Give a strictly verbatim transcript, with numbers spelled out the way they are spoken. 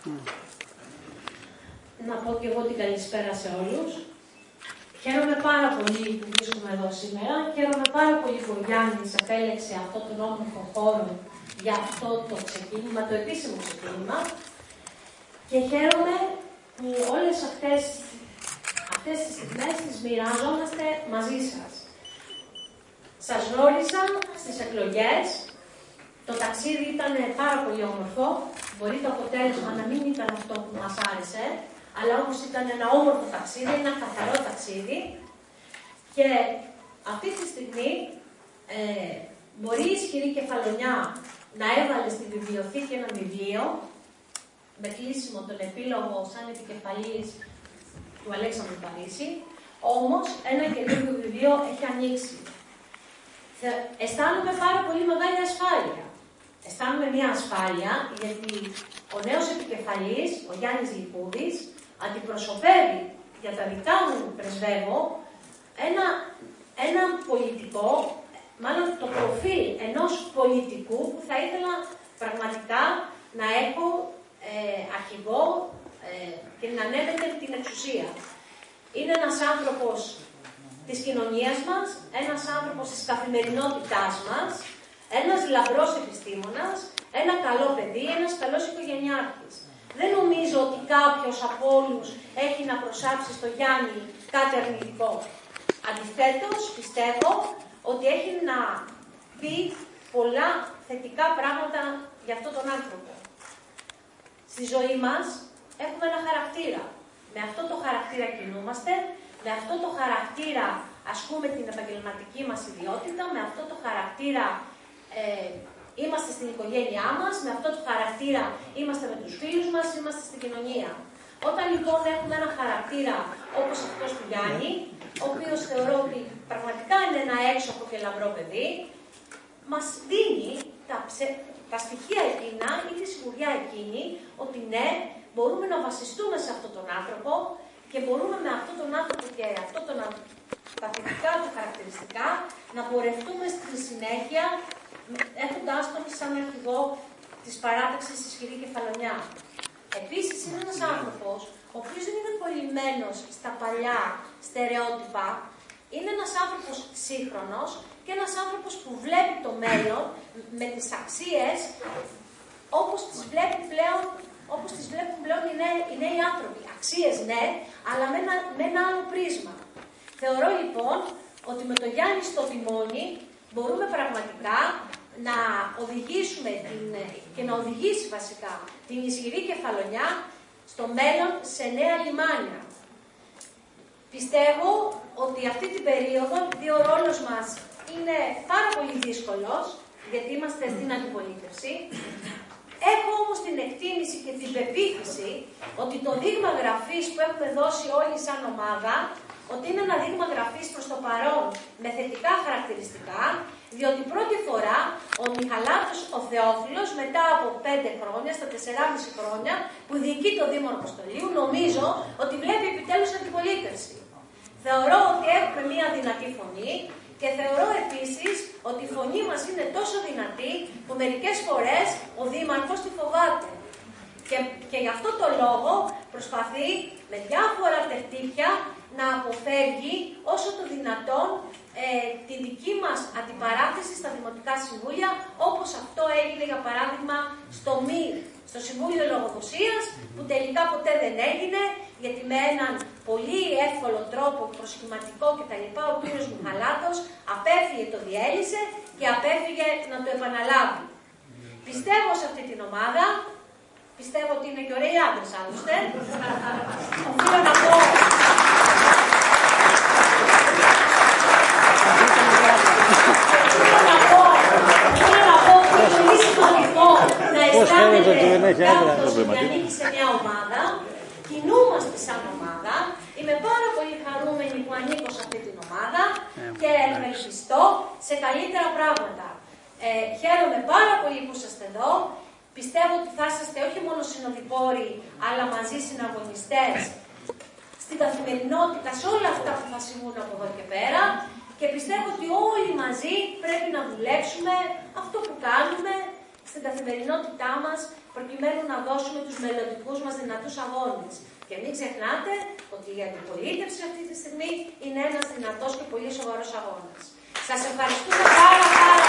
Mm. Να πω και εγώ την καλησπέρα σε όλους. Χαίρομαι πάρα πολύ που βρίσκομαι εδώ σήμερα. Χαίρομαι πάρα πολύ που ο Γιάννης επέλεξε αυτόν τον όμορφο χώρο για αυτό το ξεκίνημα, το επίσημο ξεκίνημα. Και χαίρομαι που όλες αυτές, αυτές τις στιγμές τις μοιράζομαστε μαζί σας. Σας γνώρισα στις εκλογές. Το ταξίδι ήταν πάρα πολύ όμορφο. Μπορεί το αποτέλεσμα να μην ήταν αυτό που μας άρεσε, αλλά όμως ήταν ένα όμορφο ταξίδι, ένα καθαρό ταξίδι. Και αυτή τη στιγμή ε, μπορεί η ισχυρή Κεφαλονιά να έβαλε στη βιβλιοθήκη ένα βιβλίο με κλείσιμο τον επίλογο σαν επικεφαλής του Αλέξανδρου Παρίσι, όμως ένα καινούργιο βιβλίο έχει ανοίξει. Αισθάνομαι πάρα πολύ μεγάλη ασφάλεια. Αισθάνομαι μια ασφάλεια γιατί ο νέος επικεφαλής, ο Γιάννης Λικούδης, αντιπροσωπεύει, για τα δικά μου πρεσβεύω, ένα, ένα πολιτικό, μάλλον το προφίλ ενός πολιτικού που θα ήθελα πραγματικά να έχω ε, αρχηγό ε, και να ανέβεται την εξουσία. Είναι ένας άνθρωπος της κοινωνίας μας, ένας άνθρωπος της καθημερινότητάς μας, ένας λαμπρός επιστήμονας, ένα καλό παιδί, ένας καλός οικογενειάρχης. Δεν νομίζω ότι κάποιος από όλους έχει να προσάψει στο Γιάννη κάτι αρνητικό. Αντιθέτως, πιστεύω ότι έχει να πει πολλά θετικά πράγματα για αυτόν τον άνθρωπο. Στη ζωή μας έχουμε ένα χαρακτήρα. Με αυτό το χαρακτήρα κινούμαστε, με αυτό το χαρακτήρα ασκούμε την επαγγελματική μας ιδιότητα, με αυτό το χαρακτήρα ε, είμαστε στην οικογένειά μας, με αυτό το χαρακτήρα είμαστε με τους φίλους μας, είμαστε στην κοινωνία. Όταν λοιπόν έχουμε ένα χαρακτήρα όπως αυτός του Γιάννη, ο οποίος θεωρώ ότι πραγματικά είναι ένα έξοχο και λαμπρό παιδί, μας δίνει τα, ψε... τα στοιχεία εκείνα ή τη σιγουριά εκείνη ότι ναι, μπορούμε να βασιστούμε σε αυτόν τον άνθρωπο και μπορούμε με αυτόν τον άνθρωπο και αυτόν τον τα θετικά του χαρακτηριστικά να πορευτούμε στη συνέχεια έχοντας τον σαν αρχηγό της παράταξης Ισχυρή Κεφαλονιά. Επίσης είναι ένας άνθρωπος ο οποίος δεν είναι κολλημένος στα παλιά στερεότυπα. Είναι ένας άνθρωπος σύγχρονος και ένας άνθρωπος που βλέπει το μέλλον με τις αξίες όπως τις βλέπει πλέον, όπως τις βλέπουν πλέον οι νέοι, οι νέοι άνθρωποι. Αξίες ναι, αλλά με ένα, με ένα άλλο πρίσμα. Θεωρώ λοιπόν ότι με το Γιάννη στο τιμόνι μπορούμε πραγματικά να οδηγήσουμε την, και να οδηγήσει βασικά την Ισχυρή Κεφαλονιά στο μέλλον σε νέα λιμάνια. Πιστεύω ότι αυτή την περίοδο, επειδή ο ρόλος μας είναι πάρα πολύ δύσκολος, γιατί είμαστε στην αντιπολίτευση, έχω όμως την εκτίμηση και την πεποίθηση ότι το δείγμα γραφής που έχουμε δώσει όλοι σαν ομάδα, ότι είναι ένα δείγμα γραφής προς το παρόν με θετικά χαρακτηριστικά, διότι πρώτη φορά ο Μιχαλάτος ο Θεόφιλος μετά από πέντε χρόνια, στα τεσσεράμισι χρόνια που διοικεί το Δήμο Αποστολείου, νομίζω ότι βλέπει επιτέλους αντιπολίτευση. Θεωρώ ότι έχουμε μία δυνατή φωνή και θεωρώ επίσης ότι η φωνή μας είναι τόσο δυνατή που μερικές φορές ο Δήμαρχος τη φοβάται. Και, και γι' αυτό το λόγο προσπαθεί με διάφορα τερτύπια να αποφεύγει όσο το δυνατόν ε, τη δική μας αντιπαράθεση στα Δημοτικά Συμβούλια, όπως αυτό έγινε για παράδειγμα στο ΜΥΡ, στο Συμβούλιο Λογοδοσίας, που τελικά ποτέ δεν έγινε, γιατί με έναν πολύ εύκολο τρόπο, προσχηματικό κτλ. Ο κύριος Μιχαλάτος απέφυγε, το διέλυσε και απέφυγε να το επαναλάβει. Πιστεύω σε αυτή την ομάδα, πιστεύω ότι είναι και ωραίοι άντρες άλλωστε. Οφείλω να πω... Οφείλω να πω, οφείλω να πω ότι είναι πολύ σημαντικό να αισθάνεται κάποιος ότι ανήκει σε μια ομάδα. Κινούμαστε σαν ομάδα. Είμαι πάρα πολύ χαρούμενη που ανήκω σε αυτή την ομάδα και ευελπιστώ σε καλύτερα πράγματα. Ε, χαίρομαι πάρα πολύ που είσαστε εδώ. Πιστεύω ότι θα είσαστε όχι μόνο συνοδοιπόροι, αλλά μαζί συναγωνιστές στην καθημερινότητα, σε όλα αυτά που θα συμβούν από εδώ και πέρα. Και πιστεύω ότι όλοι μαζί πρέπει να δουλέψουμε αυτό που κάνουμε στην καθημερινότητά μας προκειμένου να δώσουμε τους μελλοντικούς μας δυνατούς αγώνες. Και μην ξεχνάτε ότι η αντιπολίτευση αυτή τη στιγμή είναι ένας δυνατός και πολύ σοβαρός αγώνας. Σας ευχαριστούμε πάρα πάρα